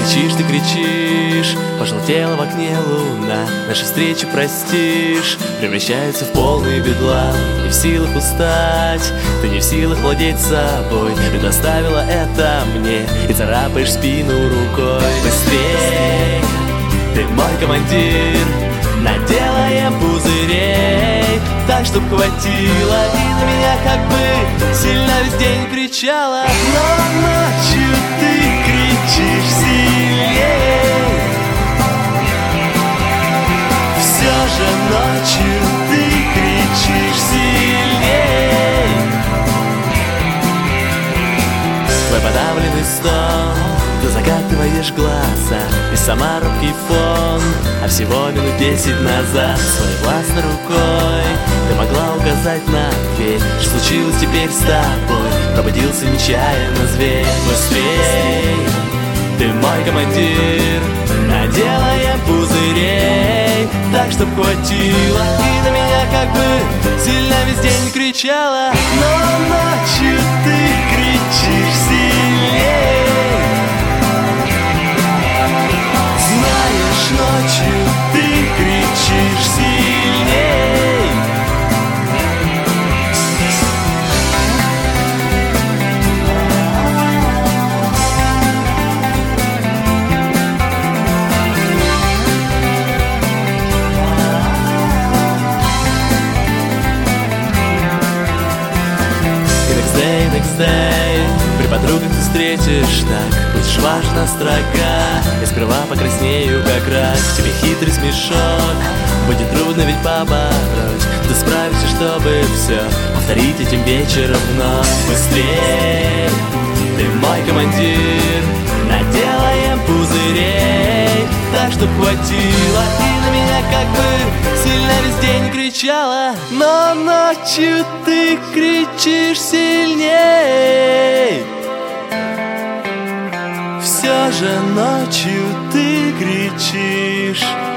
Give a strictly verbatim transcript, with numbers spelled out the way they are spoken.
кричишь, ты кричишь, пожелтела в окне луна. Наши встречи, простишь, превращаются в полный бедлам. Не в силах устать, ты не в силах владеть собой. Предоставила это мне и царапаешь спину рукой. Быстрей, ты мой командир, наделаем пузырей, так, чтоб хватило. И на меня как бы сильно весь день кричала. Но ночью ты кричишь сильней. Все же ночью ты кричишь сильней. Твой подавленный стон, ты закатываешь глаза, и сама робкий фон. А всего минут десять назад своей властной рукой ты могла указать на дверь. Что случилось теперь с тобой? Пробудился нечаянно зверь. Быстрей, ты мой командир, наделаем пузырей, так, чтоб хватило. И на меня как бы сильно весь день кричала. Но ночью ты кричишь сильней. Знаешь, ночью ты кричишь сильней. И next day, next day, при подругах ты встретишь так. Будешь важна строга, я сперва покраснею, как рак. Тебе хитрый смешок, будет трудно ведь побороть. Ты справишься, чтобы все повторить этим вечером вновь. Быстрей, ты мой командир, наделаем пузырей, так, чтоб хватило. И на меня как бы сильно весь день кричала. Но ночью ты кричишь сильней. Все же ночью ты кричишь